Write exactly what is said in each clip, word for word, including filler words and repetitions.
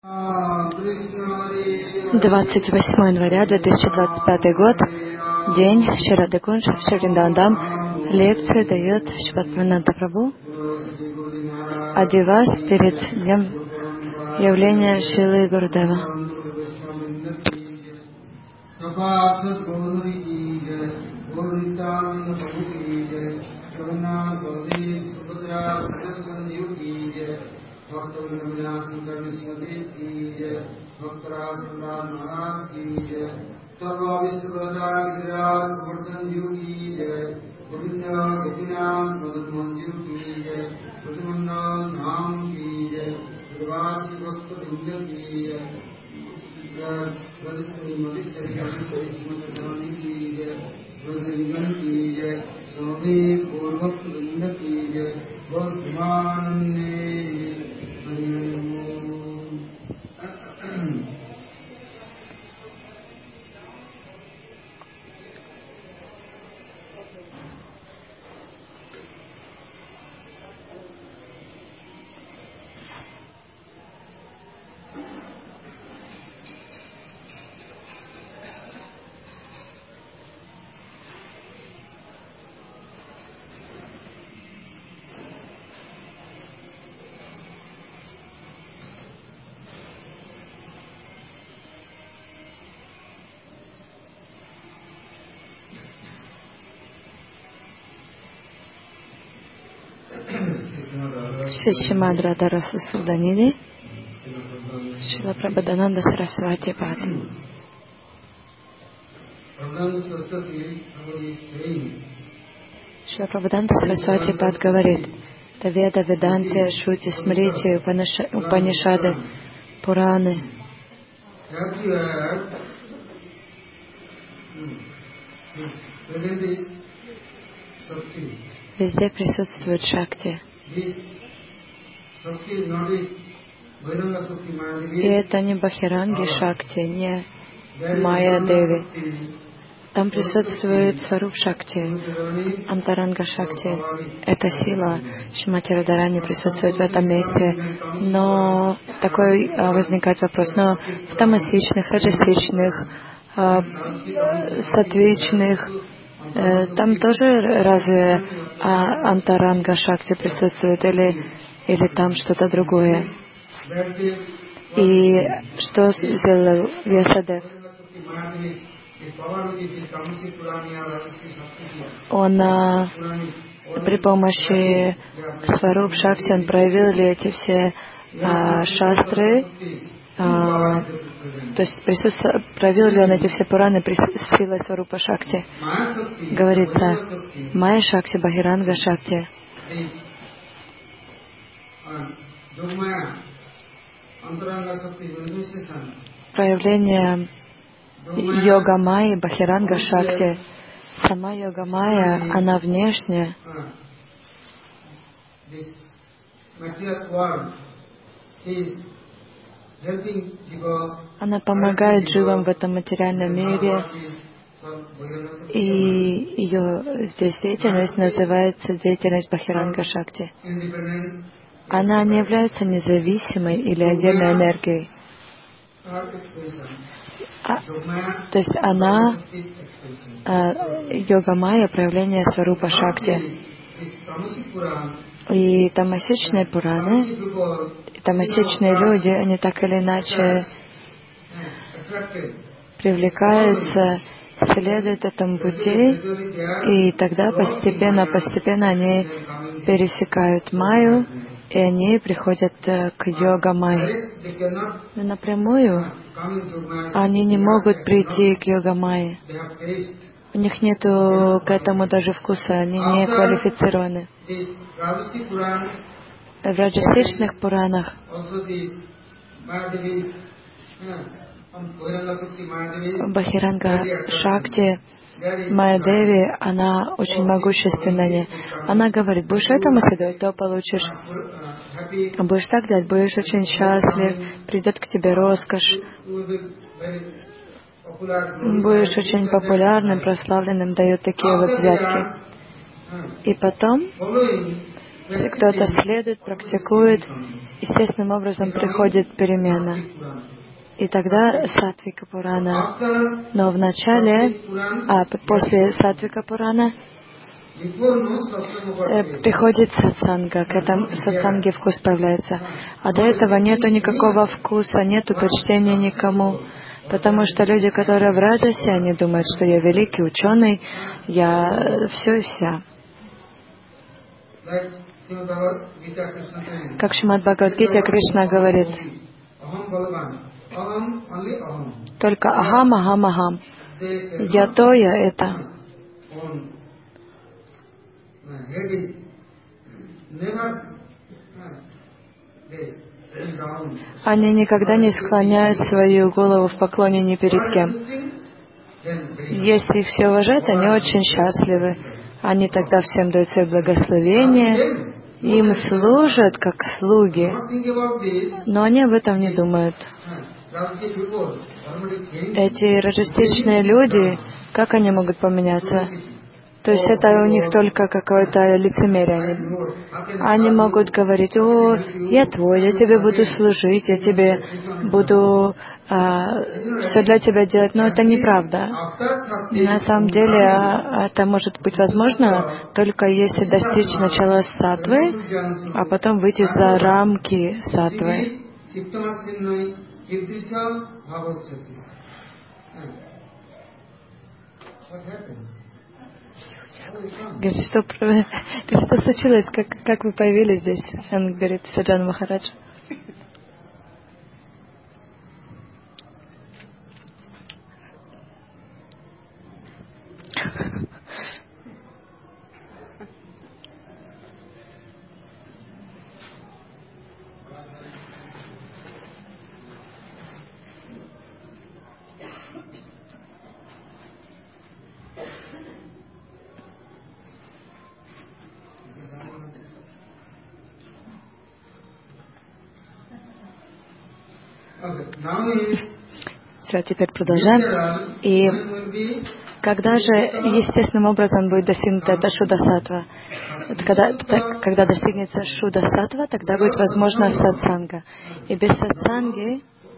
двадцать восьмого января две тысячи двадцать пятый год, день Шри Кунж, Шри-Вриндаван. Лекцию дает Шрипад Прабху о девас перед днем явления Шрилы Гурудева. Шримад Радхараса Суданини, Шрила Прабодхананда Сарасвати Пад. Шрила Прабодхананда Сарасвати Пад говорит: Таведа, Веданте, Шрути, Смрити, Упанишады, Пураны. Везде присутствует Шакти. И это не Бахиранги Шакти, не Майя Деви. Там присутствует Сваруп Шакти, Антаранга Шакти. Это сила Шримати Радхарани присутствует в этом месте. Но такой а, возникает вопрос, но в тамасичных, раджасичных, а, сатвичных, э, там тоже разве а, Антаранга Шакти присутствует или, или там что-то другое? И что сделал Вьясадев? Он а, при помощи Сваруп Шакти он проявил ли эти все а, шастры, а, то есть присутствовал, проявил ли он эти все Пураны при силой Сварупа Шакти? Говорится, Майя Шакти, Бахиранга Шакти. Проявление Йога Майи, Бахиранга Шакти. Сама Йога Майя, она внешне она помогает дживам в этом материальном мире, и ее здесь деятельность называется деятельность Бахиранга Шакти. Она не является независимой или отдельной энергией. А, то есть она, а, Йога Майя, проявление Сварупа Шакти. И тамасичные Пураны, и тамасичные люди, они так или иначе привлекаются, следуют этому пути, и тогда постепенно-постепенно они пересекают Майю, и они приходят к Йога Майе. Но напрямую они не могут прийти к Йога Майе. У них нету к этому даже вкуса, они не квалифицированы. В раджасичных Пуранах Бахиранга Шакти, Майя Деви, она очень могущественная. Она говорит: будешь этому следовать, то получишь. Будешь так делать, будешь очень счастлив, придет к тебе роскошь, будешь очень популярным, прославленным, дает такие вот взятки. И потом Если кто-то следует, практикует, естественным образом приходит перемена. И тогда Сатвика Пурана. Но в начале, а после Сатвика Пурана э, приходит сатсанга, к этому сатсанге вкус появляется. А до этого нету никакого вкуса, нету почтения никому. Потому что люди, которые в раджасе, они думают, что я великий ученый, я все и вся. Как в Шримад Бхагавад-гите Кришна говорит, только ахам, ахам, ахам. Я то, я это. Они никогда не склоняют свою голову в поклоне ни перед кем. Если их все уважают, они очень счастливы. Они тогда всем дают свои благословения, им служат как слуги, но они об этом не думают. Эти раджастичные люди, как они могут поменяться? То есть это у них только какое-то лицемерие. Они, они могут говорить: о, я твой, я тебе буду служить, я тебе буду а, все для тебя делать. Но это неправда. На самом деле а, это может быть возможно только если достичь начала саттвы, а потом выйти за рамки саттвы. Говорит, что, говорит, что случилось, как, как вы появились здесь? Он говорит: Саджан Махарадж. Все, теперь продолжаем. И когда же естественным образом будет достигнута эта шуда-саттва? Когда, когда достигнется шуда-саттва, тогда будет возможна сатсанга. И без сатсанги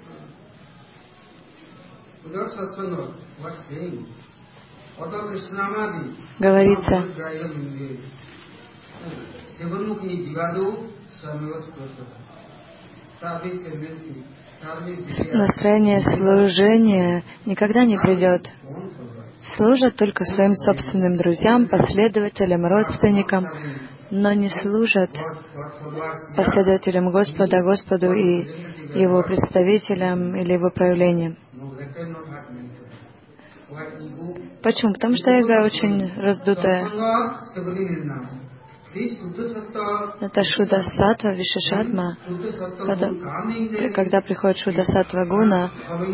говорится, настроение служения никогда не придет. Служат только своим собственным друзьям, последователям, родственникам, но не служат последователям Господа, Господу и Его представителям или Его проявлениям. Почему? Потому что эго очень раздутое. Это шуда-саттва, вишешатма. Когда приходит шуда-саттва гуна,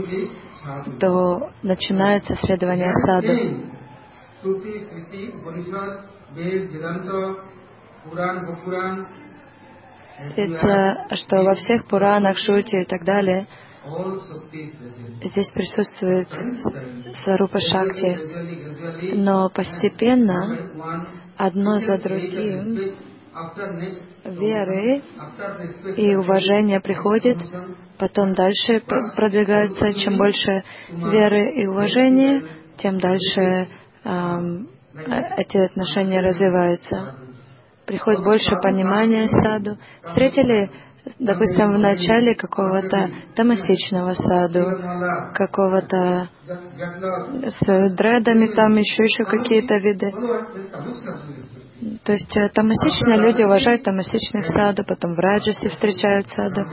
то начинается следование саду. Это, что во всех Пуранах, Шрути и так далее, здесь присутствует Сварупа Шакти, но постепенно, одно за другим, веры и уважение приходит, потом дальше продвигается. Чем больше веры и уважения, тем дальше эм, эти отношения развиваются. Приходит больше понимания саду. Встретили, допустим, в начале какого-то тамасичного саду, какого-то с дредами, там еще еще какие-то виды. То есть тамасичные люди уважают тамасичных саду, потом в раджасе встречают саду.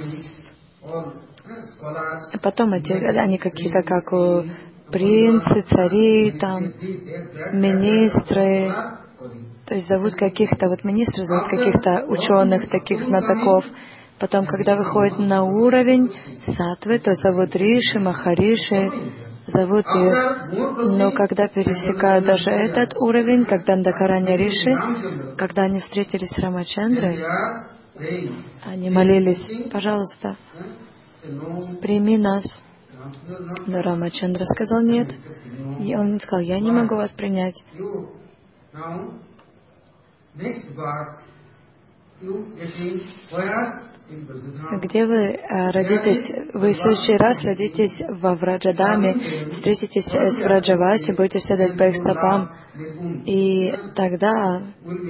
И потом эти, они какие-то как у принцы, цари, там, министры. То есть зовут каких-то, вот министры зовут каких-то ученых, таких знатоков. Потом, когда выходит на уровень саттвы, то зовут риши, махариши, зовут их. Но когда пересекают даже этот уровень, как Дандакарани риши, когда они встретились с Рамачандрой, они молились: пожалуйста, прими нас. Но Рамачандра сказал: нет. И он сказал: я не могу вас принять. Где вы родитесь? Вы в следующий раз родитесь во Враджадаме, встретитесь с Враджаваси, будете следовать по их стопам, и тогда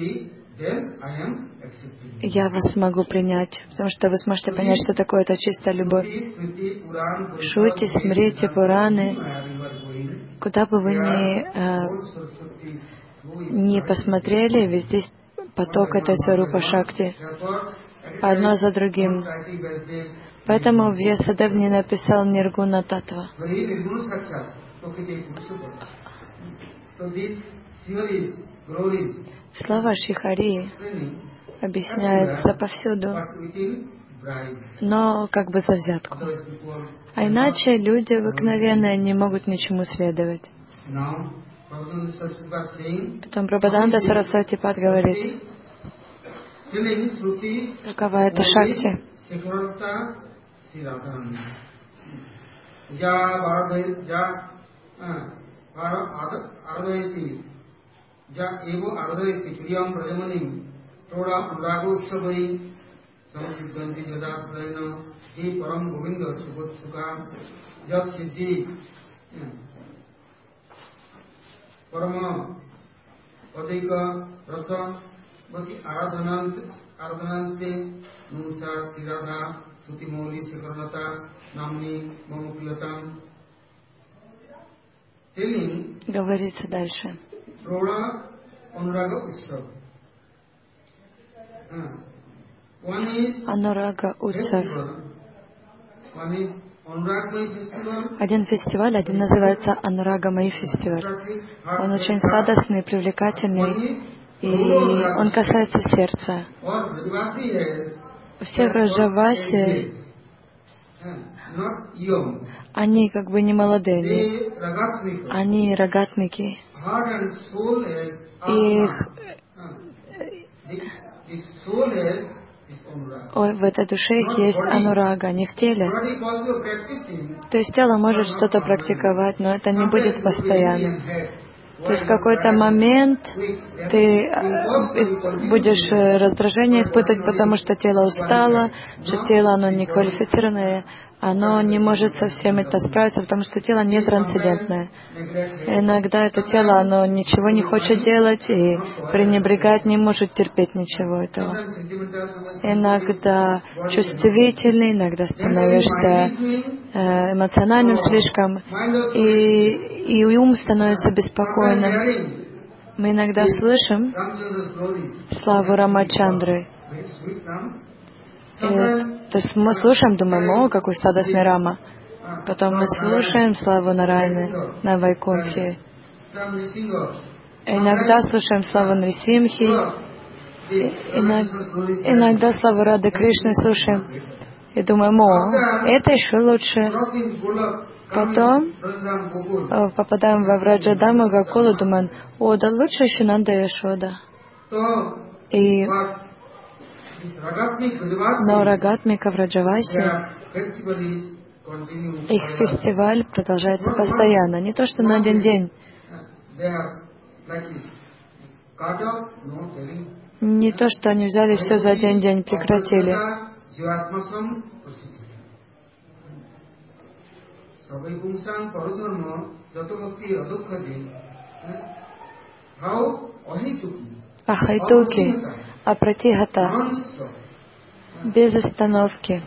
я вас смогу принять, потому что вы сможете понять, что такое это чистая любовь. Шрути, Смрити, Пураны, куда бы вы ни, э, ни посмотрели, везде поток этой Сварупа Шакти, одно за другим. Поэтому Вьясадев не написал Ниргуна Татва. Слава Шихари объясняется повсюду, но как бы за взятку. А иначе люди обыкновенные не могут ничему следовать. Потом Прабхаданта Сарасвати Пад говорит, какова это Шакти. Говорится дальше. Анурага Утсав. Один фестиваль, один называется Анурага Май фестиваль. Он очень сладостный, привлекательный, и он касается сердца. Все Враджаваси, они как бы не молодые, они рогатники. И их Ой, в этой душе их есть анурага, не в теле. То есть тело может что-то практиковать, но это не будет постоянно. То есть в какой-то момент ты будешь раздражение испытывать, потому что тело устало, что тело оно не квалифицированное, оно не может со всем это справиться, потому что тело не трансцендентное. Иногда это тело, оно ничего не хочет делать и пренебрегать, не может терпеть ничего этого. Иногда чувствительный, иногда становишься эмоциональным слишком, и, и ум становится беспокойным. Мы иногда слышим славу Рамачандры. И, то есть мы слушаем, думаем, о, какой сладостный Рама. Потом мы слушаем славу Нараяны на Вайкунтхе. Иногда слушаем славу Нрисимхи. Иногда, иногда славу Рады Кришны слушаем. И думаем, о, это еще лучше. Потом попадаем во Враджадаму, Гакулу, думаем, о, да лучше еще Нанда и Яшода. И но Рагатмика Враджаваси, их фестиваль продолжается постоянно, не то что на один день. Не то, что они взяли все за один день, прекратили. Ахайтуки, Апратихата, без остановки.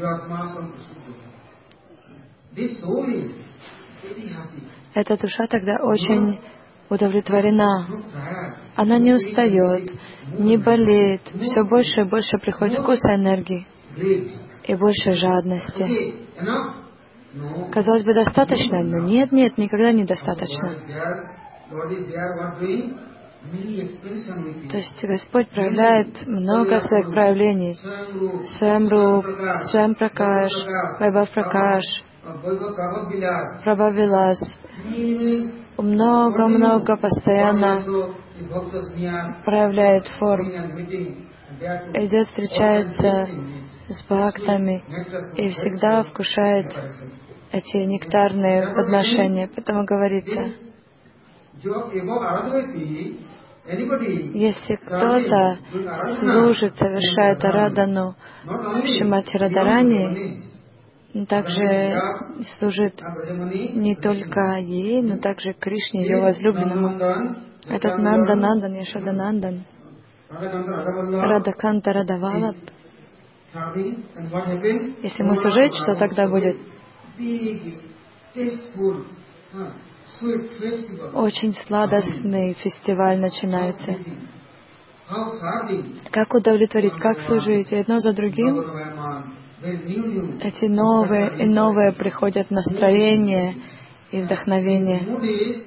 Эта душа тогда очень удовлетворена. Она не устает, не болеет, все больше и больше приходит вкуса энергии и больше жадности. Казалось бы, достаточно, но нет, нет, никогда недостаточно. То есть Господь проявляет много своих проявлений. Свамруп, Свампракаш, Вайбхав-пракаш, Прабхавилас. Много-много постоянно проявляет форм. Идет, встречается с бхактами и всегда вкушает эти нектарные подношения. Поэтому говорится, Если кто-то служит, совершает арадану Шримати Радхарани, также служит не только ей, но также Кришне, ее возлюбленному. Этот Нанда Нандан, Яшода Нандан, Радаканта Радавалаб. Если ему служить, что тогда будет? Очень сладостный фестиваль начинается. Как удовлетворить, как служить, и одно за другим эти новые и новые приходят настроения и вдохновение.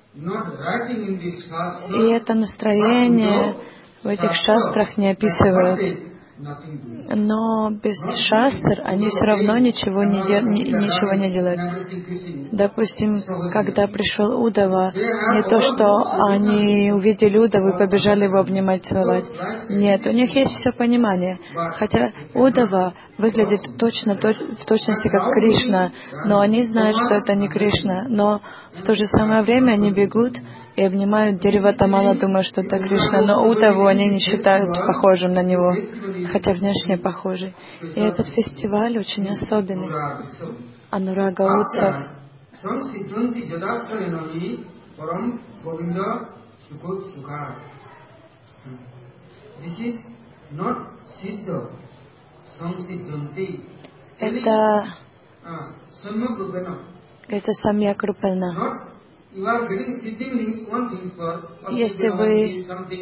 И это настроение в этих шастрах не описывают. Но без шастр они все равно ничего не, дел, ни, ничего не делают. Допустим, когда пришел Удава, не то, что они увидели Удаву и побежали его обнимать, целовать. Нет, у них есть все понимание. Хотя Удава выглядит точно, точ, в точности как Кришна, но они знают, что это не Кришна. Но в то же самое время они бегут и обнимают дерево Тамала, думая, что это Кришна. Но Удаву они не считают похожим на него, хотя внешне похожий. И этот фестиваль очень особенный. Анурага Утсав. Это, это Самьяк Рупена. Если вы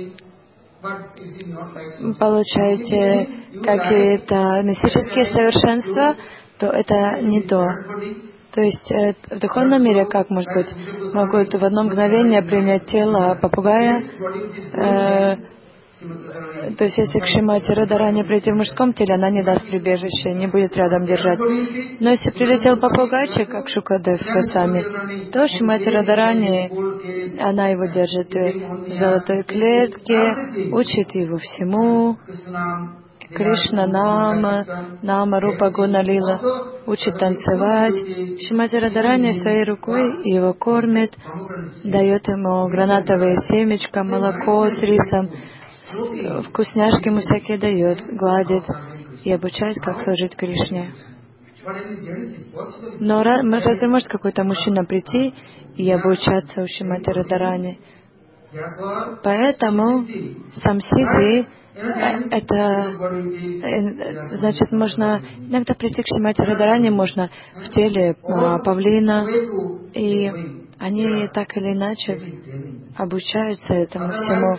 получаете какие-то мистические совершенства, то это не то. То есть э, в духовном мире, как может быть, могут в одно мгновение принять тело попугая. Э, то есть если к Шримати Радхарани прийти в мужском теле, она не даст прибежище, не будет рядом держать. Но если прилетел попугайчик, как Шукадев Госвами, то Шримати Радхарани, она его держит в золотой клетке, учит его всему. Кришна Нама, Нама Рупа Гуна Лила, учит танцевать. Шримати Радхарани своей рукой его кормит, дает ему гранатовые семечка, молоко с рисом, вкусняшки ему всякие дает, гладит и обучает, как служить Кришне. Но разве может какой-то мужчина прийти и обучаться у Шримати Радхарани? Поэтому сам Сиддхи, это, значит, можно иногда прийти к Шримати Радхарани, можно в теле а, павлина, и они так или иначе обучаются этому всему.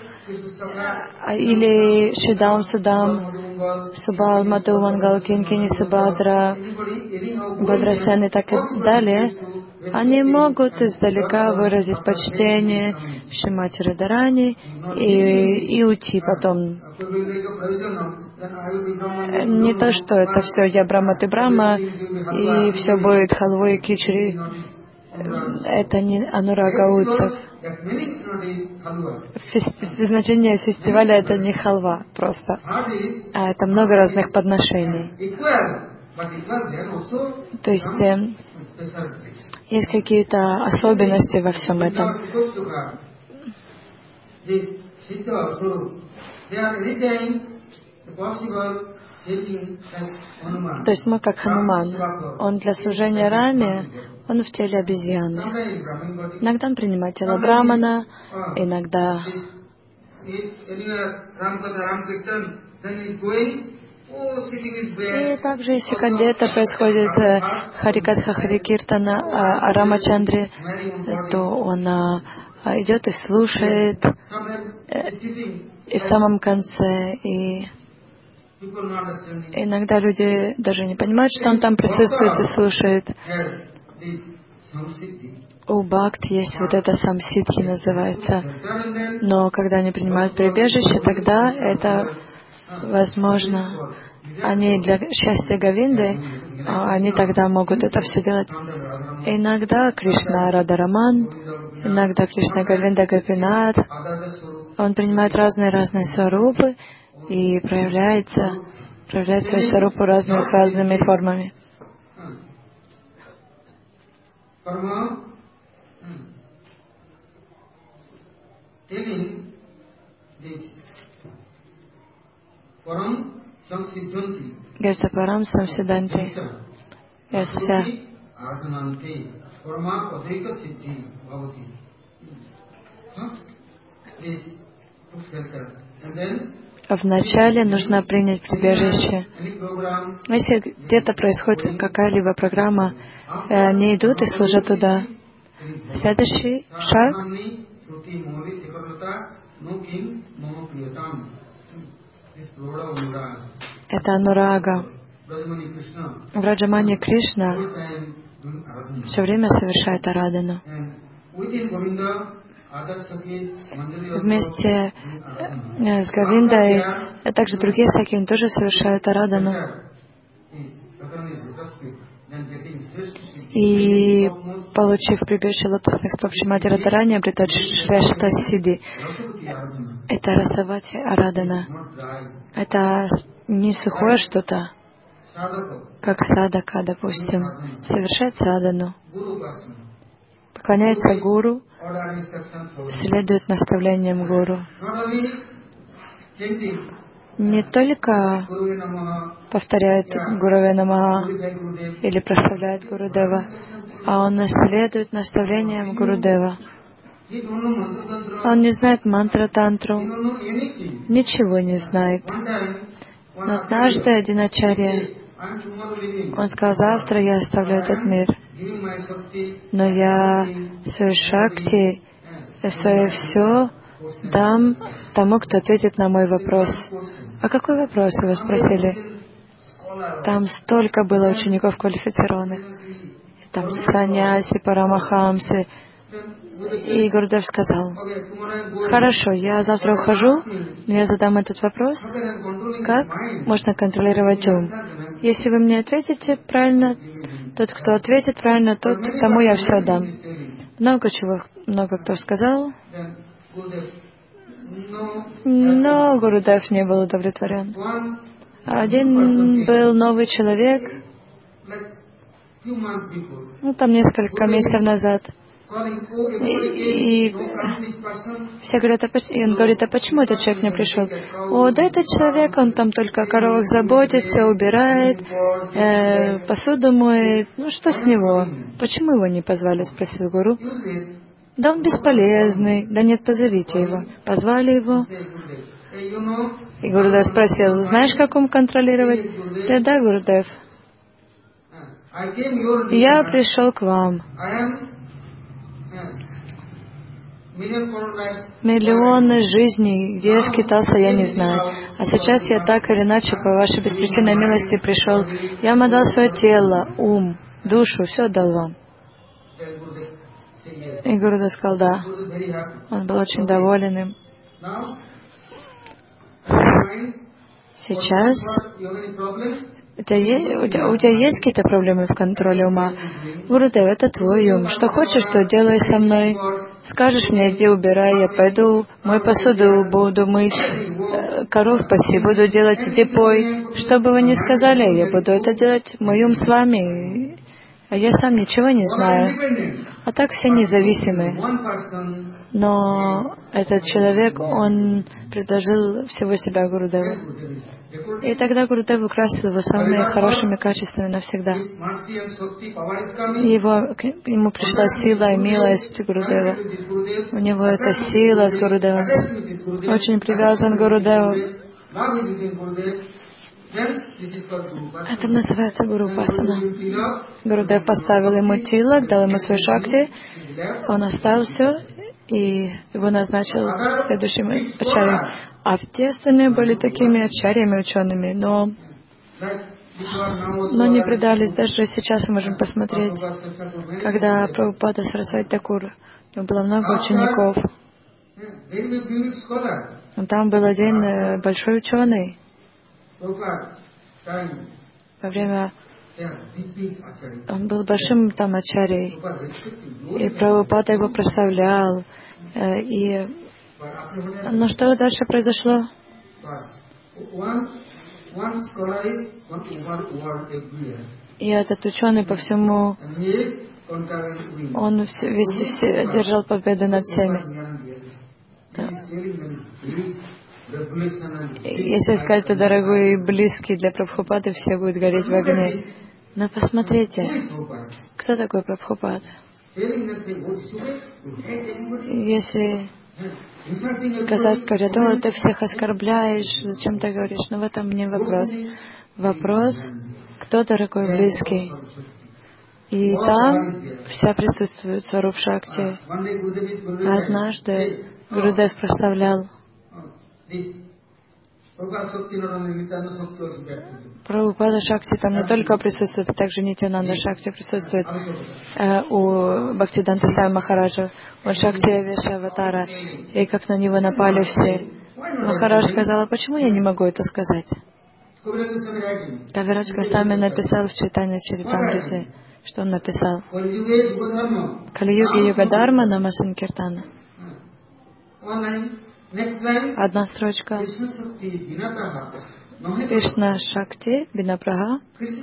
Или Шидам, Судам, Субал, Мадху, Мангал, Кинкини, Субадра, Бадрасян и так далее. Они могут издалека выразить почтение Шримати Радхарани и, и уйти потом. Не то, что это все я Брахма, ты Брахма, и все будет халвой и кичри. Это не Анурага Утсав. Фести... Значение фестиваля — это не халва просто, а это много разных подношений. То есть э, есть какие-то особенности во всем этом. То есть мы как Хануман. Он для служения Раме, он в теле обезьяны. Иногда он принимает тело Брамана, иногда и также, если где-то происходит Харикатха Харикиртана о Рамачандре, то он а, идет и слушает, и в самом конце, и иногда люди даже не понимают, что он там присутствует и слушает. У Бхакт есть вот это самсидхи называется. Но когда они принимают прибежище, тогда это возможно. Они для счастья Говинды, они тогда могут это все делать. Иногда Кришна Радхараман, иногда Кришна Говинда Гопинат. Он принимает разные-разные сварупы и проявляется, проявляет свою сварупу разными, разными формами. Yasa Param Samsiddhanti. Yasya. Вначале нужно принять прибежище. Если где-то происходит какая-либо программа, они идут и служат туда. Следующий шаг — это анурага. Враджамани Кришна все время совершает арадану. Вместе с Говиндой, а также другие саки тоже совершают арадану. И, получив прибежище лотосных стоп Шримати Радхарани, обретают Шрештха Сиддhi. Это расавати арадана. Это не сухое что-то, как садака, допустим, совершает садану, поклоняется гуру, следует наставлениям гуру. Не только повторяет Гуруве Намаха или прославляет Гурудева, а он следует наставлениям Гурудева. Он не знает мантра-тантру, ничего не знает. Но однажды один ачарья, он сказал: завтра я оставлю этот мир, но я свою шакти, свое все дам тому, кто ответит на мой вопрос. А какой вопрос, его спросили? Там столько было учеников квалифицированных. Там саньяси, парамахамсы. И Гурудев сказал: хорошо, я завтра ухожу, но я задам этот вопрос. Как можно контролировать ум? Если вы мне ответите правильно, тот, кто ответит правильно, тот, тому я все дам. Много чего, много кто сказал, но Гурудев не был удовлетворен. Один был новый человек, ну там несколько месяцев назад. И, и все говорят, а, и он говорит: а почему этот человек не пришел? О, да этот человек, он там только о коровах заботится, убирает, э, посуду моет. Ну что с него? Почему его не позвали? Спросил гуру. Да он бесполезный. Да нет, позовите его. Позвали его. И Гурудев спросил: знаешь, как ум контролировать? Да, да, Гурудев. Я пришел к вам. Миллионы жизней, где я скитался, я не знаю. А сейчас я так или иначе, по вашей беспричинной милости пришел. Я вам отдал свое тело, ум, душу, все отдал вам. И Гурудев сказал: да. Он был очень доволен им. Сейчас у тебя, есть, у, тебя, у тебя есть какие-то проблемы в контроле ума? Гурудев, это твой ум. Что хочешь, то делай со мной. Скажешь мне, иди убирай, я пойду, мою посуду буду мыть, коров паси, буду делать, иди пой. Что бы вы ни сказали, я буду это делать. Мой ум с вами, а я сам ничего не знаю. А так все независимы. Но этот человек, он предложил всего себя Гурудеву. И тогда Гурудев украсил его самыми хорошими качествами навсегда. Его, к ему пришла сила и милость Гурудева. У него эта сила с Гурудевом. Очень привязан к Гурудеву. Это называется Гурупасана. Гурудев поставил ему тилак, дал ему свой шакти, он оставил все и его назначил следующим ачарьей. А все остальные были такими ачарьями, учеными, но, но не предались. Даже сейчас мы можем посмотреть, когда Прабхупада Сарасвати Такур, у него было много учеников. Там был один большой ученый. Во время он был большим там ачарьей, и Прабхупада его прославлял. И но что дальше произошло? И этот ученый по всему, он все, весь, все, держал победу над всеми. Да. Если сказать, то дорогой и близкий для Прабхупады, все будут гореть в огне. Но посмотрите, кто такой Прабхупад? Если сказать, говорят, о, ты всех оскорбляешь, зачем ты говоришь? Но в этом не вопрос. Вопрос, кто дорогой и близкий. И там вся присутствует Сваруп Шакти. Однажды Гурудев прославлял Прабхупада Шакти, там не только присутствует, а также Нитянанда Шакти присутствует э, у Бхактидanta Свами Махараджа. Он Шакти Веша Аватара. И как на него напали все. Махарадж сказал, почему я не могу это сказать? Кавирадж Госвами написал в Чайтанья Чаритамрите, что он написал. Кали-юги Юга-дарма Нама Санкиртана. Одна строчка. Кришна Шакти Бинапраха.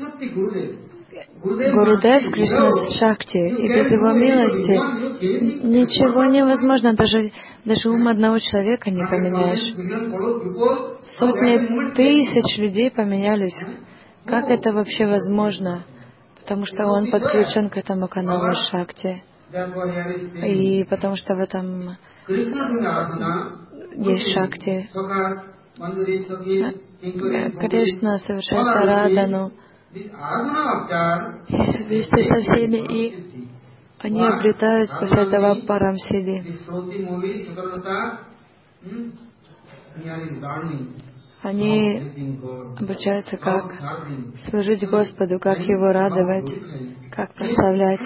Гурудев Кришна Шакти. И без его милости ничего невозможно. Даже, даже ум одного человека не поменяешь. Сотни тысяч людей поменялись. Как это вообще возможно? Потому что он подключен к этому каналу Шакти. И потому что в этом есть Шакти. Кришна совершает арадану вместе со всеми, и они обретают после этого парамсиди. Они обучаются, как служить Господу, как Его радовать, как прославлять.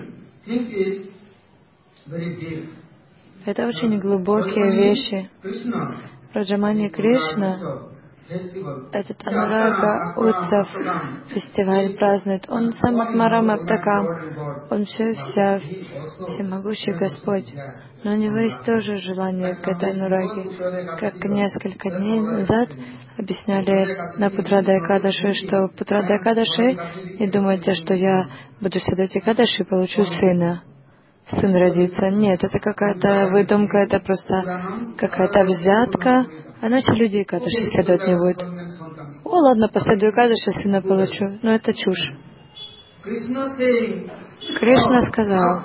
Это очень глубокие вещи. Раджамани Кришна, этот Анурага Утсав фестиваль празднует. Он сам Атмарам Аптакам, он все и вся, всемогущий Господь. Но у него есть тоже желание к этой Анураге. Как несколько дней назад объясняли на Путрада Экадаши, что Путрада Экадаши, не думайте, что я буду следовать Экадаши и получу сына. Сын родится. Нет, это какая-то выдумка, это просто какая-то взятка. А наши люди Экадаши следовать не будут. О, ладно, последую Экадаши, сына получу. Но это чушь. Кришна сказал,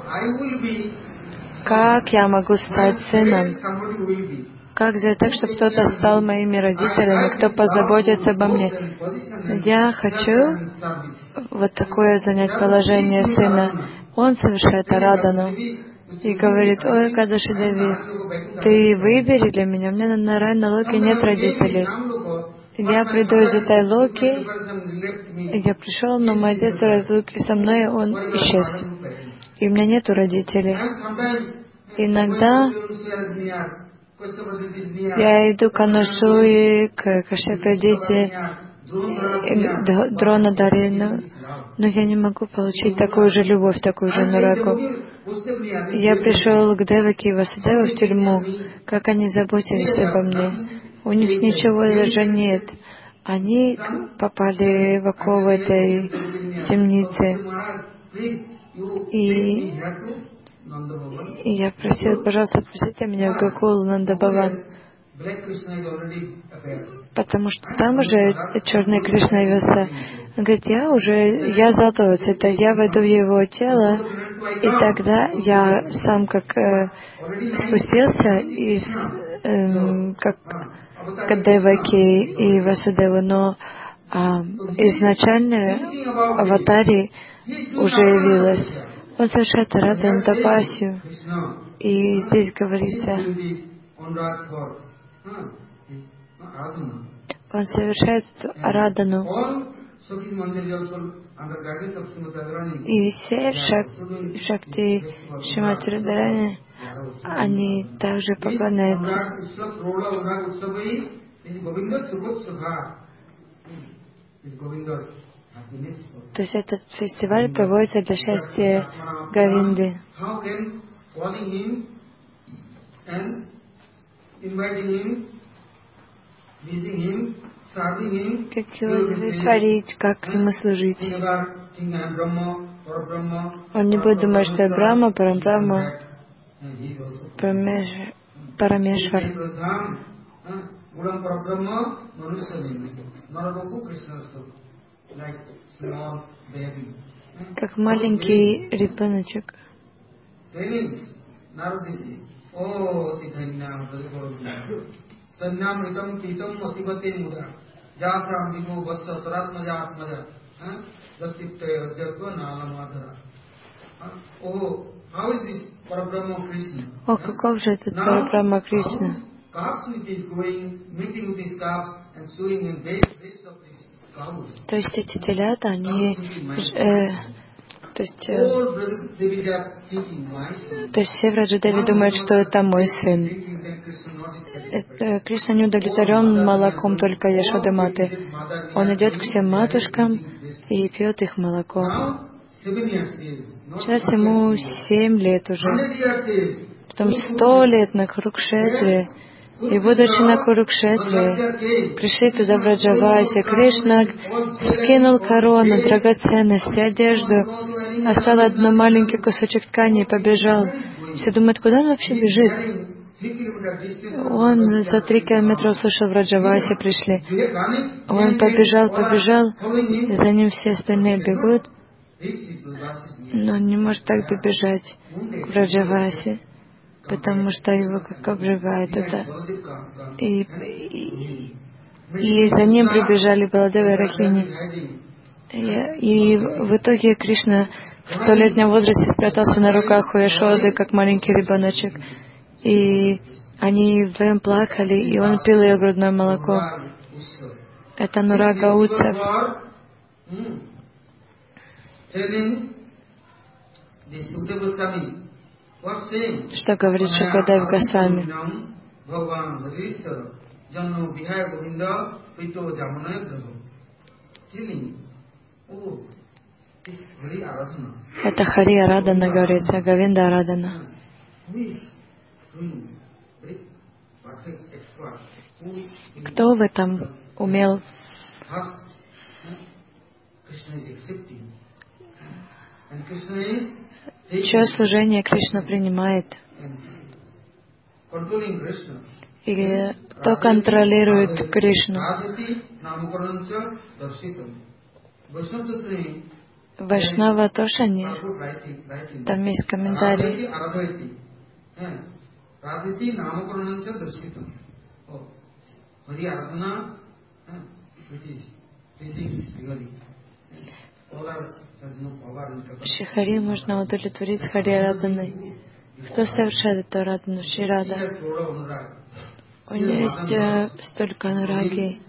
как я могу стать сыном? Как сделать так, чтобы кто-то стал моими родителями, кто позаботится обо мне? Я хочу вот такое занять положение сына. Он совершает арадану и говорит, ой, Экадаши Деви, ты выбери для меня, у меня на Нарайна Локе нет родителей. Я приду из этой Локи, я пришел, но мой отец в разлуке со мной, он исчез. И у меня нету родителей. Иногда я иду к Анусуе, к Кашьяпадите, Дрона Дарину, но я не могу получить такую же любовь, такую же Анурагу. Я пришел к Деваки и Васудеву в тюрьму, как они заботились обо мне. У них ничего даже нет. Они попали в оковы этой темницы. И, и я просил, пожалуйста, отпустите меня в Гокул Нандабаван. Потому что там уже черный Кришна явился. Он говорит, я уже, я золотой цвета, я войду в его тело, и тогда я сам как э, спустился из, э, как к Деваки и Васудеву, но э, изначально аватари уже явилась. Он совершает арадану тапасию. И здесь говорится, он совершает арадану. И все шак, шакти Шримати Радхарани, они также поклоняются. То есть этот фестиваль проводится для счастья Говинды. Как его удовлетворить, как ему служить. Он не будет думать, что я Брахма, Парамбрахма, Парамешвар. Как маленький ребеночек. О, каков же этот Парабрахма Кришна? То есть эти телята, они, э, то есть, э, то есть все Враджадеви думают, что это мой сын. Это, Кришна не удовлетворен молоком только Яшоды Маты. Он идет к всем матушкам и пьет их молоко. Сейчас ему семь лет уже, потом сто лет на Курукшетре. И будучи на Курукшетре, пришли туда Браджаваси. Кришна скинул корону, драгоценности, одежду, оставил один маленький кусочек ткани и побежал. Все думают, куда он вообще бежит? Он за три километра услышал, Браджаваси пришли. Он побежал, побежал, и за ним все остальные бегут. Но он не может так добежать к Браджаваси, потому что его как обжигает это. И, и, и за ним прибежали Баладева и Рахини. И, и в итоге Кришна в столетнем возрасте спрятался на руках у Яшоды, как маленький ребеночек. И они вдвоем плакали, и он пил ее грудное молоко. Это Анурага Утсав. Что говорит Шукадев Госвами? Это Хари Арадана говорится, Говинда Арадана. Кто в этом умел? Чье служение Кришна принимает? Или кто контролирует Кришну? Вайшнава Тошани, там есть комментарий. Шри можно удовлетворить с Хари Араданой. Кто совершает эту Арадану? Шри Рада. У нее есть э, столько анураги.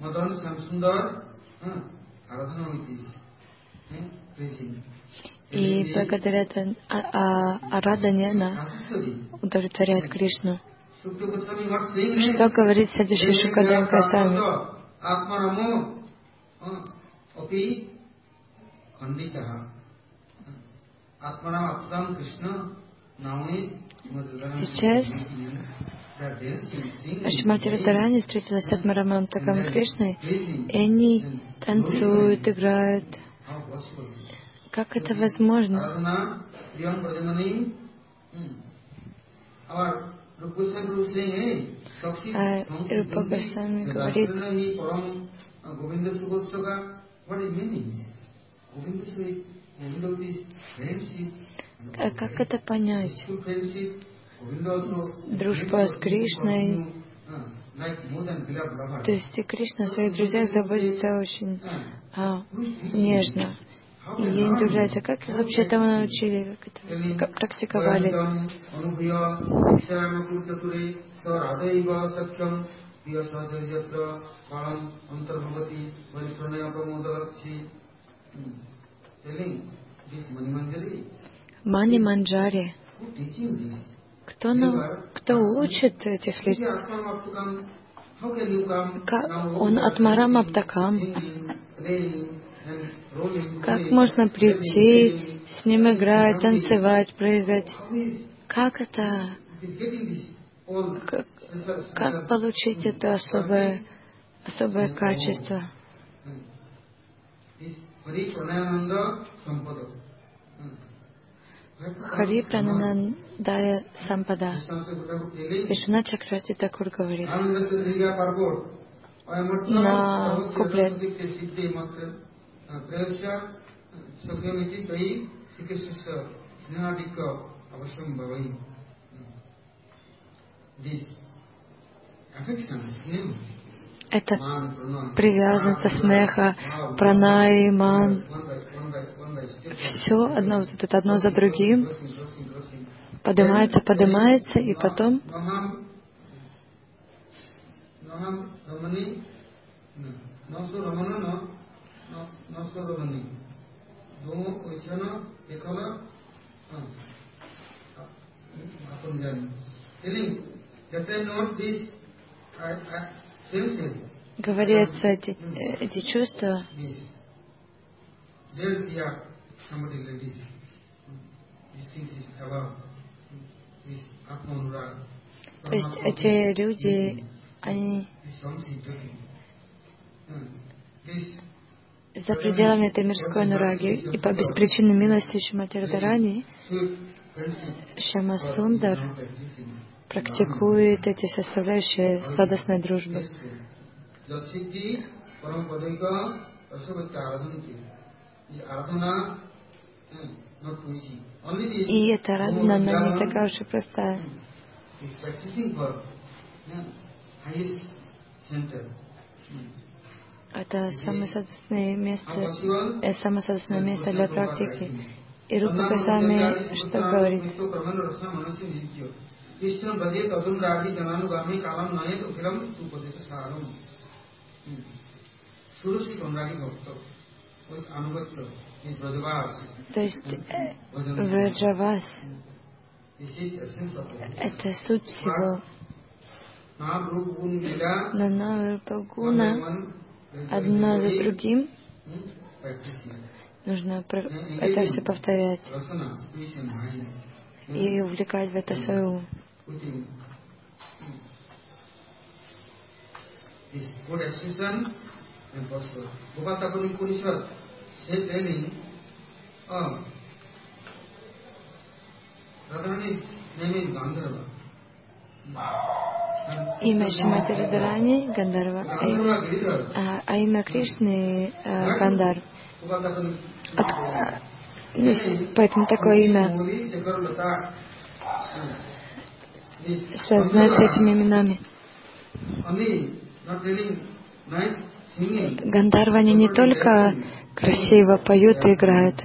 И благодаря этой а, а, Арадане она удовлетворяет Кришну. Что говорит следующий Шукадев Госвами? Сейчас Шримати Радхарани встретилась с Атмарамом Такам Кришной, и они танцуют, играют. Как это возможно? А Рупа Госвами говорит, а как это понять? Дружба с Кришной. То есть и Кришна о своих друзьях заботится очень а, нежно. И ей удивляется, как их вообще этому научили, как это как практиковали. Мани Манджари. Кто, нам, кто учит этих лиц? Он Атмарам Аптакам. Как можно прийти, с ним играть, танцевать, прыгать? Как это? Как, как получить это особое, особое качество? Хари Прананандая Сампада. Вишна Чакрати Такур говорит на куплет. Это привязанность, снеха, пранай, ман. Все одно, вот это одно за другим поднимается, поднимается, и потом говорится, эти, эти чувства, то есть эти люди, они за пределами этой мирской нураги и по беспричинной милости Шримати Радхарани Шьяма Сундар практикует эти составляющие сладостной дружбы. И эта радхана, она не такая уж и простая. Это самое сладостное место, э, самое сладостное место для практики. И Рупа Госвами что говорит? То есть э, Враджавас — это суть всего. Но Наварупагуна одно за другим нужно это все повторять и увлекать в это свою ум. Имя Шримати Радхарани — Гандарва, а имя, а, а имя Кришны — Гандар. От, а, поэтому такое имя связано с этими именами. Гандарва, они не только красиво поют и играют.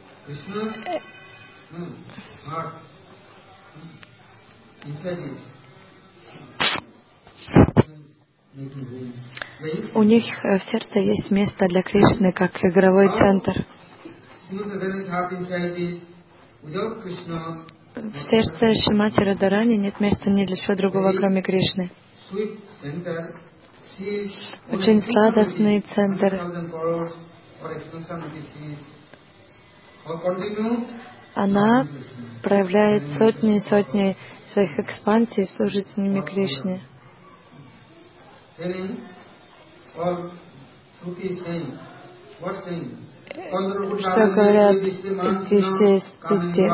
У них в сердце есть место для Кришны, как игровой центр. В сердце Шримати Радхарани нет места ни для чего другого, кроме Кришны. Очень сладостный центр. Она проявляет сотни и сотни своих экспансий, служит с ними Кришне. Что говорят эти все стихи?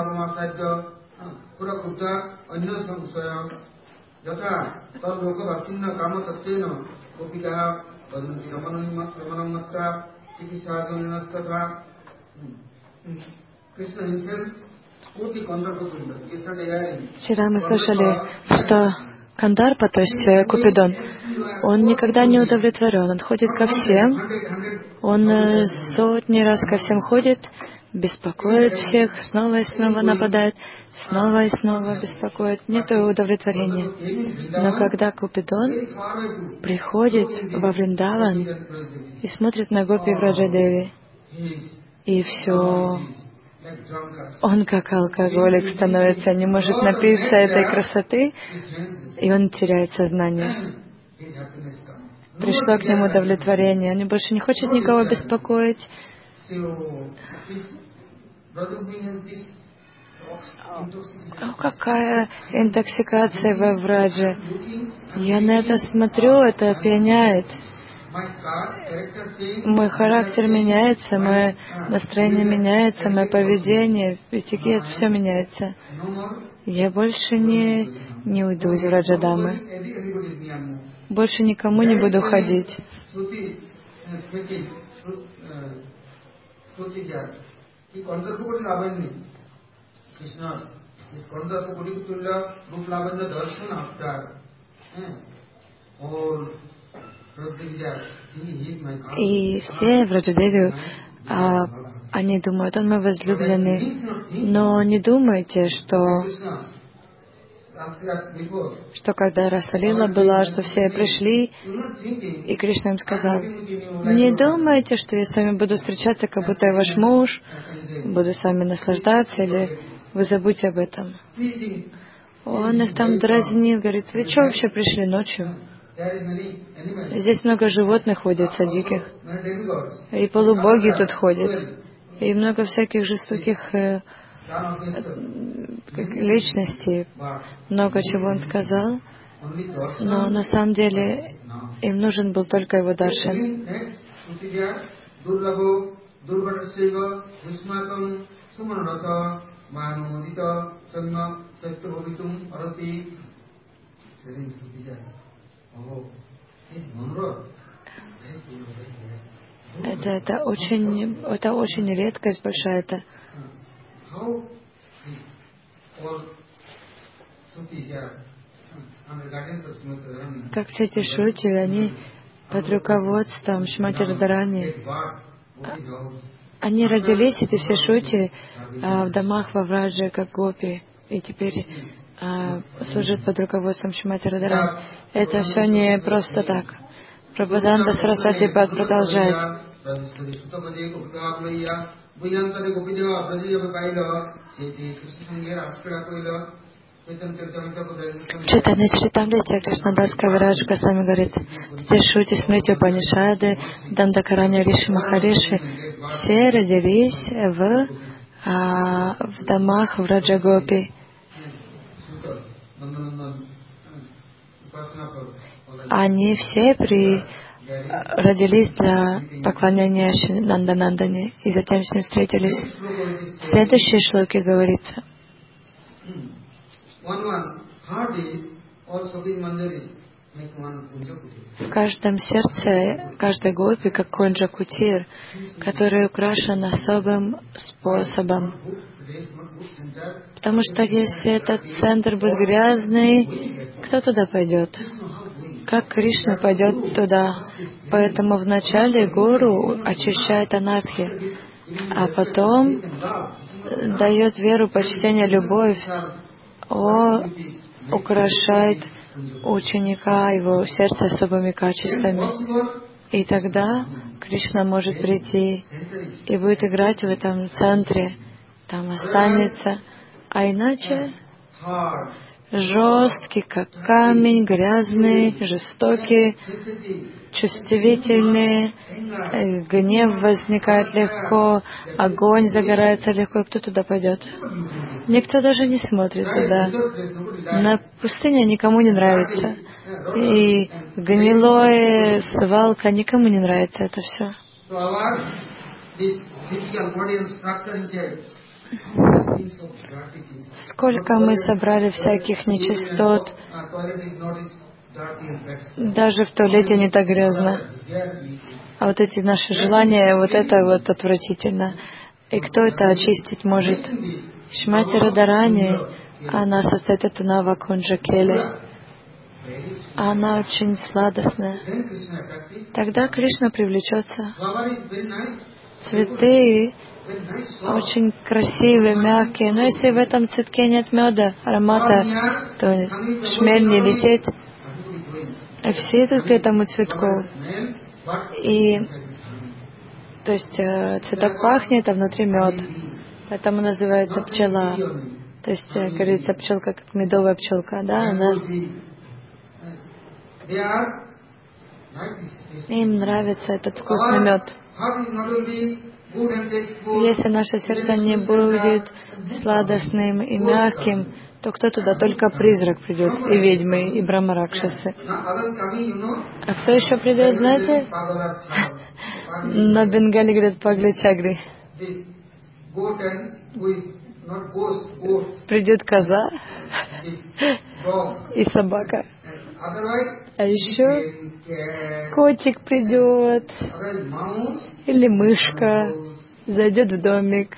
Вчера мы слышали, что Кандарпа, то есть Купидон, он никогда не удовлетворен, он ходит ко всем, он сотни раз ко всем ходит, беспокоит всех, снова и снова нападает, снова и снова беспокоит, нет удовлетворения. Но когда Купидон приходит во Вриндаван и смотрит на гопи Враджадеви, и все, он как алкоголик становится, не может напиться этой красоты, и он теряет сознание. Пришло к нему удовлетворение, он больше не хочет никого беспокоить. О, какая интоксикация во Врадже! Я на это смотрю, это опьяняет. мой характер меняется, мое настроение меняется, мое поведение, этикет, все меняется. Я больше не, не уйду из Враджадамы. Больше никому не буду ходить. И все Враджадеви, а, они думают, он мой возлюбленный. Но не думайте, что, что когда Расалила была, что все пришли, и Кришна им сказал: не думайте, что я с вами буду встречаться, как будто я ваш муж, буду с вами наслаждаться, или вы забудьте об этом. Он их там дразнил, говорит: вы что вообще пришли ночью? Здесь много животных водится, диких. И полубоги тут ходят. И много всяких жестоких э, личностей. Много чего он сказал. Но на самом деле им нужен был только его даршан. Это, это очень, это очень редкость большая. Это. Как все эти шути, они под руководством Шримати Радхарани, они родились, эти все шути, в домах во Врадже, как гопи, и теперь а, служат под руководством Шримати Радхарани. Это все не просто так. Прабхупада Сарасвати Пад продолжает. Читание Чритамрити Кришнадас Кавирадж Госвами говорит: Шрути Смрити Упанишады, Дандакарани Риши Махариши, все родились в, а, в домах в Раджагопи. Они все при, родились для поклонения Нанданандане, и затем с ним встретились. В следующей шлоке говорится: в каждом сердце, каждой гопи, как Кунджа Кутир, который украшен особым способом. Потому что если этот центр будет грязный, кто туда пойдет? Как Кришна пойдет туда? Поэтому вначале гуру очищает анархи, а потом дает веру, почтение, любовь. Он украшает ученика, его сердце особыми качествами. И тогда Кришна может прийти и будет играть в этом центре, там останется. А иначе жесткий, как камень, грязный, жестокий, чувствительный, гнев возникает легко, огонь загорается легко. Кто туда пойдет? Никто даже не смотрит туда. На пустыне никому не нравится. И гнилое, свалка, никому не нравится это все. Сколько мы собрали всяких нечистот. Даже в туалете не так грязно. А вот эти наши желания, вот это вот отвратительно. И кто это очистить может? Шримати Радхарани, она состоит от Нава Кунджа Кели. Она очень сладостная. Тогда Кришна привлечется. Цветы очень красивые, мягкие. Но если в этом цветке нет меда, аромата, то шмель не летит. И все идут к этому цветку. И, то есть цветок пахнет, а внутри мед. Поэтому называется пчела. То есть, говорится, пчелка как медовая пчелка, да, она... Им нравится этот вкусный мед. Если наше сердце не будет сладостным и мягким, то кто туда? Только призрак придет, и ведьмы, и брахмаракшасы. А кто еще придет, знаете? На Бенгале говорят пагли-чагли. Придет коза и собака. А еще котик придет, или мышка зайдет в домик.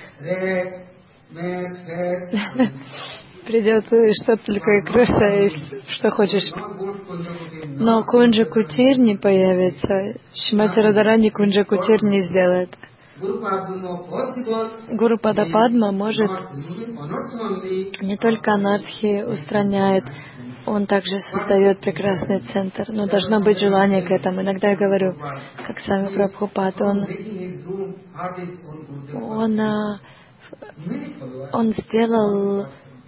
Придет что только и крыса, и что хочешь. Но Кунджа Кутир не появится. Шримати Радхарани Кунджа Кутир не сделает. Гуру Падападма может не только анархии устраняет, он также создает прекрасный центр, но должно быть желание к этому. Иногда я говорю, как сами Прабхупад, он, он, он сделал,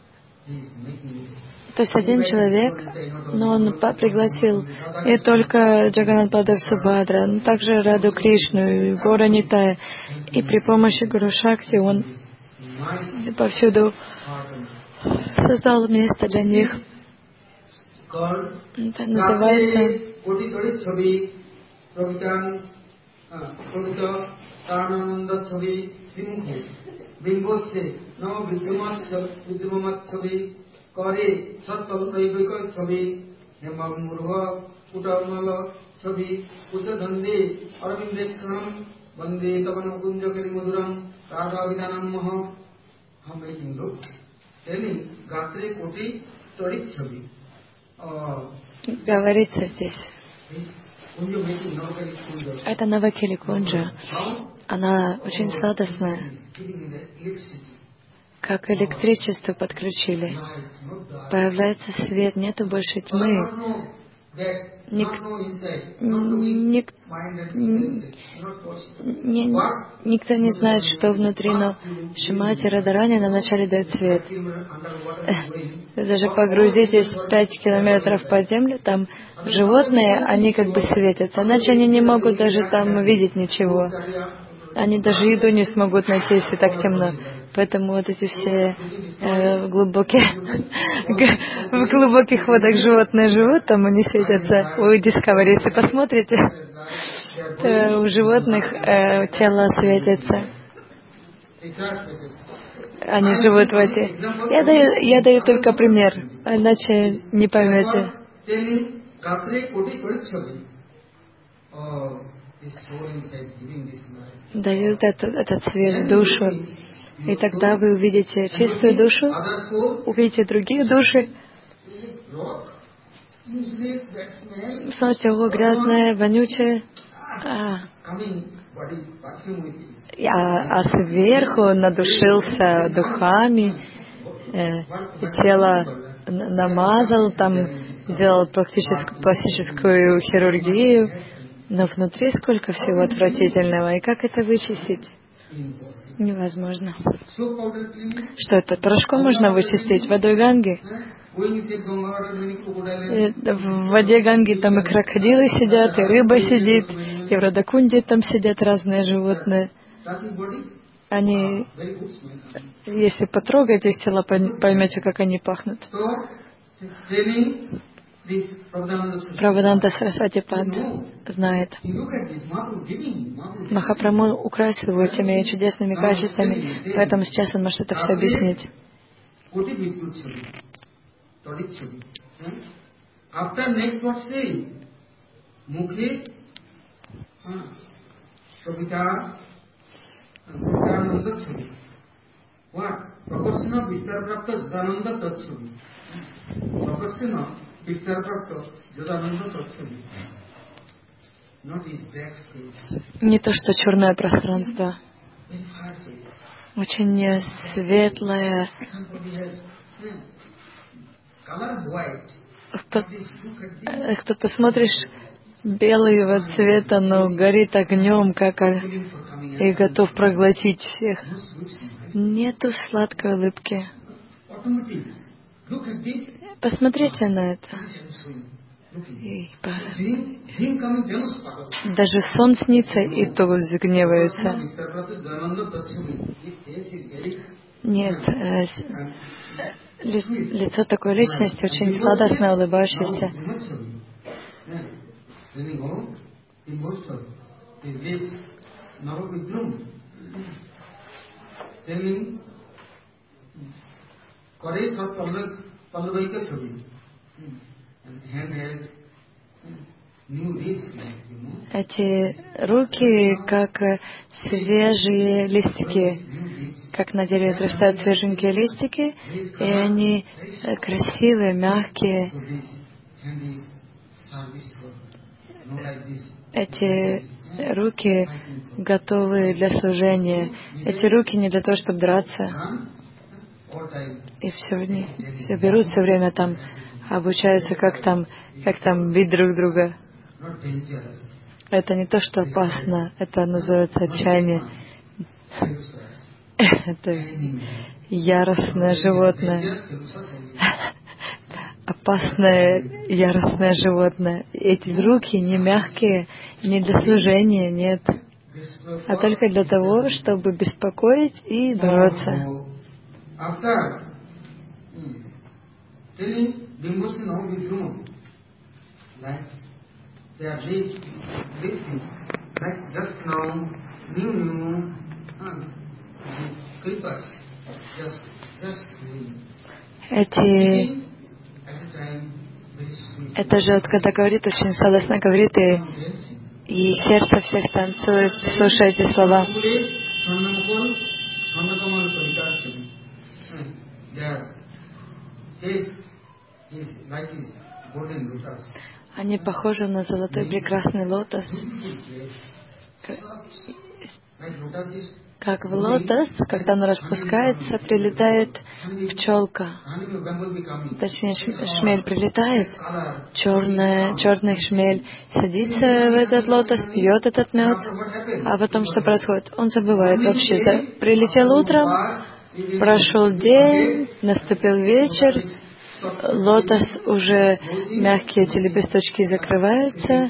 то есть один человек, но он пригласил не только Джаганнат Бладев Субхадра, но также Раду Кришну и Гора Нитая. И при помощи Гуру Шакти он повсюду создал место для них. Это называется Kare Satpalpaivika Chabi Hemamurva Kutamala Chabi Kuchadhande Arvindekhanam Vande Tavanam Kunjakari Maduram Tada Vidanam Maha. How making look? Telling Gatre Koti Torik Chabi. Говорится здесь. Это Навакили Кунджа. Она очень сладостная. Как электричество подключили. Появляется свет, нету больше тьмы. Ник, ник, ник, никто не знает, что внутри, но Шримати Радхарани на начале дает свет. Даже погрузитесь пять километров под землю, там животные, они как бы светятся, иначе они не могут даже там увидеть ничего. Они даже еду не смогут найти, если так темно. Поэтому вот эти все э, глубокие, в глубоких водах животные живут, там они светятся. У Discovery, если посмотрите, то у животных э, тело светится. Они живут в эти. Я даю, я даю только пример, иначе не поймете. Дают этот, этот свет в душу. И тогда вы увидите чистую душу, увидите другие души. Смотрите, о, грязное, вонючее. А, а, а сверху надушился духами, э, и тело намазал, там сделал практическую пластическую хирургию. Но внутри сколько всего отвратительного. И как это вычистить? Невозможно. Что это? Порошком можно вычистить? Водой Ганги? В воде Ганги там и крокодилы сидят, и рыба сидит, и в Радакунде там сидят разные животные. Они, если потрогаете их тела, поймете, как они пахнут. Прабхавананда Сарасвати Пад знает. Махапрабху украсил его этими чудесными качествами, поэтому сейчас он может это все объяснить. Не то, что черное пространство. Очень светлое. Кто, кто ты смотришь, белого цвета, но горит огнем, как и готов проглотить всех. Нету сладкой улыбки. Посмотрите на это. И по... Даже сон снится, и то гневаются. Нет, э, ли, лицо такой личности очень сладостно улыбающееся. Эти руки как свежие листики, как на дереве отрастают свеженькие листики, и они красивые, мягкие. Эти руки готовы для служения. Эти руки не для того, чтобы драться. И все, они все берут все время там, обучаются, как там, как там бить друг друга. Это не то, что опасно, это называется отчаяние. Это яростное животное. Опасное, яростное животное. Эти руки не мягкие, не для служения, нет, а только для того, чтобы беспокоить и бороться. Эти, это же, вот, когда говорит, очень сладостно говорит, и, и сердце всех танцует, слушая эти слова. Они похожи на золотой прекрасный лотос. Как в лотос, когда он распускается, прилетает пчелка. Точнее, шмель прилетает, черная, черный шмель садится в этот лотос, пьет этот мед, а потом что происходит? Он забывает вообще. Прилетел утром, прошел день, наступил вечер, лотос уже, мягкие эти лепесточки закрываются,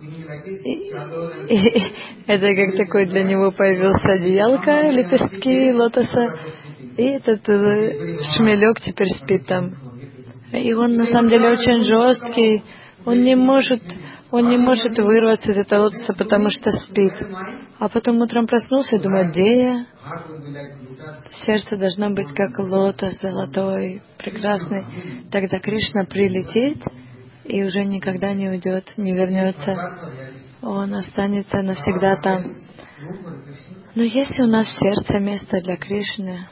и, и это как такой для него появился одеялко, лепестки лотоса, и этот шмелек теперь спит там. И он на самом деле очень жесткий, он не может, он не может вырваться из этого лотоса, потому что спит. А потом утром проснулся и думает, где я? Сердце должно быть как лотос золотой, прекрасный. Тогда Кришна прилетит и уже никогда не уйдет, не вернется. Он останется навсегда там. Но есть у нас в сердце место для Кришны.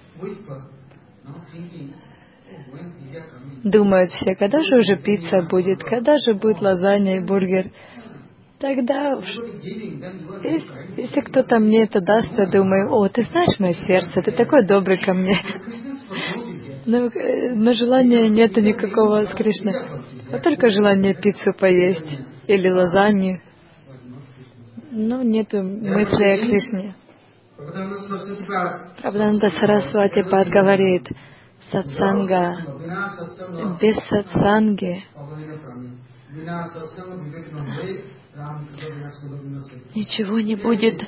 Думают все, когда же уже пицца будет, когда же будет лазанья и бургер. Тогда уж, если, если кто-то мне это даст, я думаю, о, ты знаешь мое сердце, ты такой добрый ко мне. Но, но желания нету никакого с Кришной. А только желание пиццу поесть или лазанью. Но нету мысли о Кришне. Прабхупада Сарасвати Пад говорит, сатсанга, без сатсанги ничего не будет.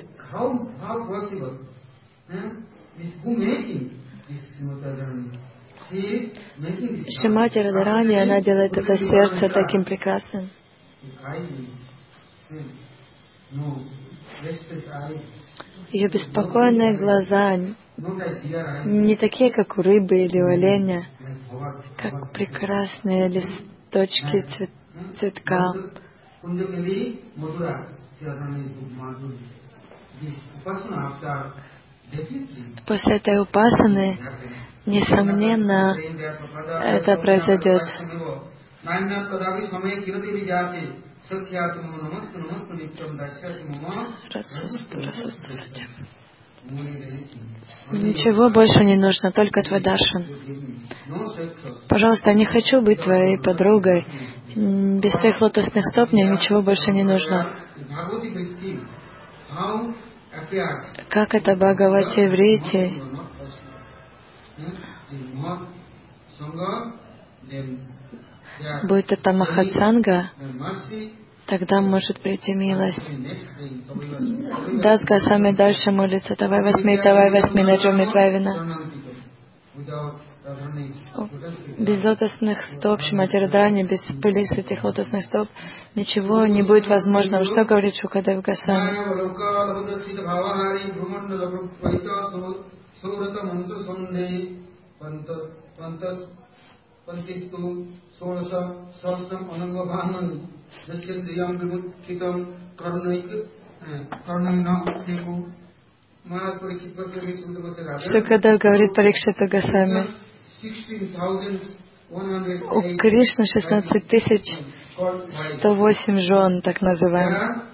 Шримати Радхарани, она делает это сердце таким прекрасным. Ее беспокойные глаза не такие, как у рыбы или у оленя, как прекрасные листочки цвет, цветка. После этой упасаны, несомненно, это произойдет. Ничего больше не нужно, только твой даршан. Пожалуйста, я не хочу быть твоей подругой. Без твоих лотосных стоп мне ничего больше не нужно. Как это Бхагавати Врити? Будет это Махатсанга, тогда может прийти милость. Дас Госвами дальше молится. Давай восьми, давай восьми, наджоми твавина. Без лотосных стоп, Шримати Радхарани, без пыли с этих лотосных стоп, ничего не будет возможного. Что говорит Шукадев Госвами? Шукадев говорит Парикшиту Госвами: у Кришны шестнадцать тысяч сто восемь жен, так называемых.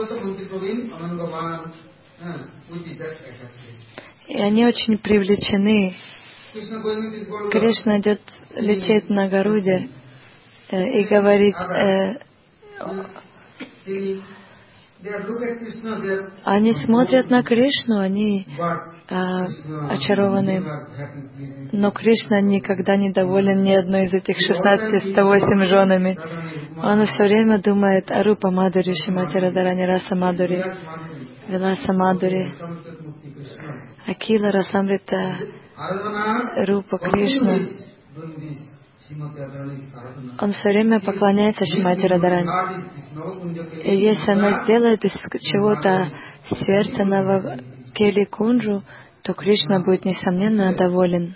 И они очень привлечены. Кришна идет, летит на Гаруде э, и говорит, э, они смотрят на Кришну, они э, очарованы. Но Кришна никогда не доволен ни одной из этих шестнадцати сто восемь женами. Он все время думает о Рупа Мадури, Шримати Радхарани, Раса Мадури, Виласа Мадури, Акила Расамрита, Рупа Кришна. Он все время поклоняется Шримати Радхарани. И если она сделает из чего-то сердце на Кели Кунджу, то Кришна будет несомненно доволен.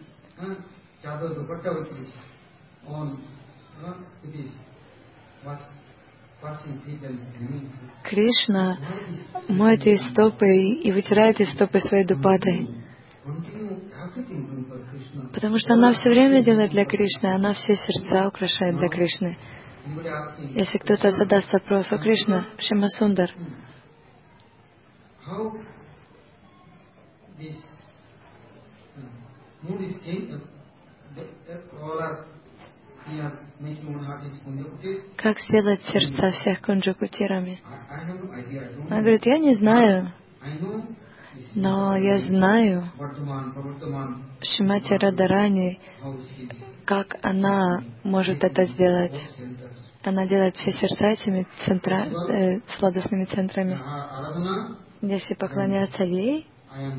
Кришна моет ей стопы и вытирает ей стопы своей дупатой. Потому что она все время делает для Кришны, она все сердца украшает для Кришны. Если кто-то задаст вопрос: о Кришна, Шьяма Сундар, как сделать сердца всех кунджа-кутирами? Она говорит: я не знаю, но я знаю Шримати Радхарани, как она может это сделать. Она делает все сердца этими центра, э, сладостными центрами. Если поклоняться ей,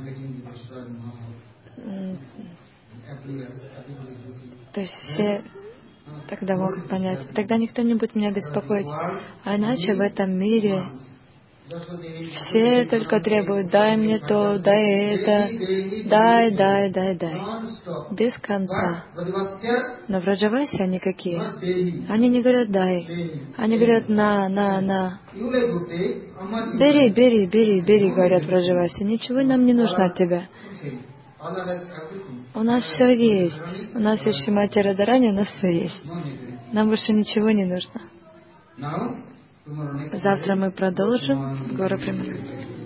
то есть все тогда могут понять. Тогда никто не будет меня беспокоить. А иначе в этом мире все только требуют: дай мне то, дай это, дай, дай, дай, дай. Без конца. Но в Враджавасе они какие? Они не говорят дай. Они говорят на, на, на. Бери, бери, бери, бери, говорят в Враджавасе. Ничего нам не нужно от тебя. У нас все есть. У нас есть Шримати Радхарани, у нас все есть. Нам больше ничего не нужно. Завтра мы продолжим. Гора Примана.